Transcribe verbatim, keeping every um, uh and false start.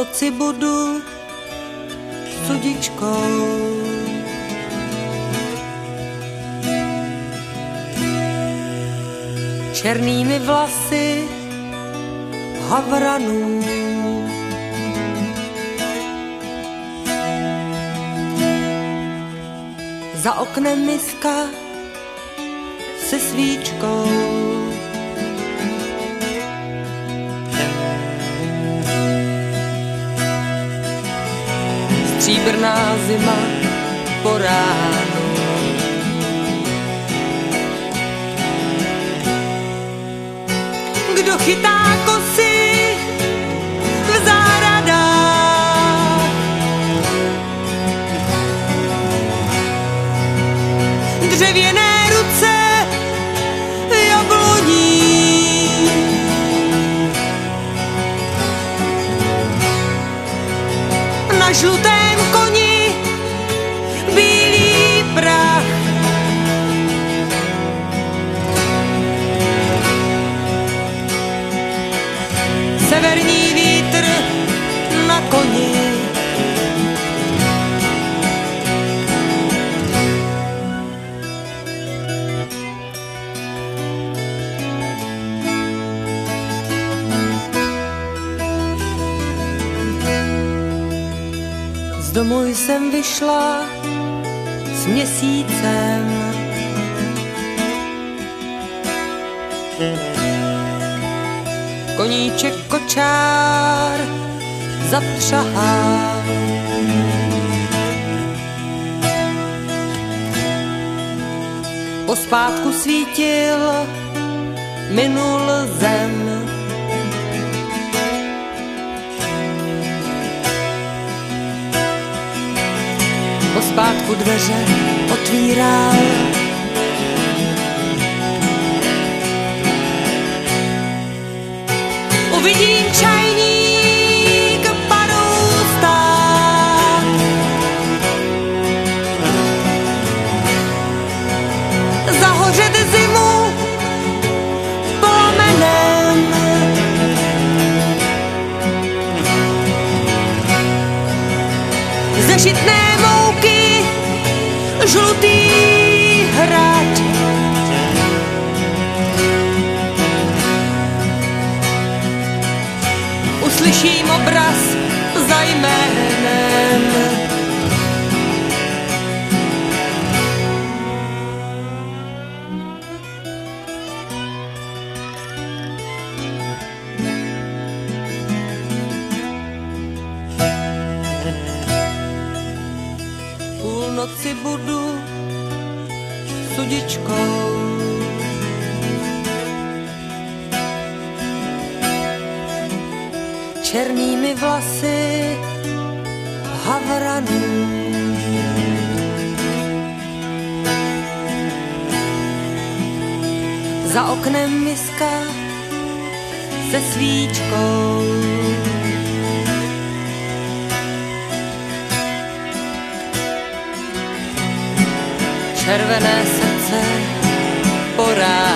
noci budu sudičkou. Černými vlasy havranů. Za oknem miska se svíčkou. Stříbrná zima po ránu. Kdo chytá kosy v zahradách, dřevěné ruce jabloní, na žlutém koni bílý prach. Severní vítr na koni. Z domu jsem vyšla s měsícem. Koníček kočár zapřahá. Pospátku svítil minul zem. Pospátku dveře otvíral. Uvidím čajník parou stát. Zahořet zimu plamenem. Ze žitné mouky žlutý hrad. Uslyším obraz za jménem. Půlnoci budu sudičkou. Černými vlasy havranů. Za oknem miska se svíčkou. Červené srdce po ránu.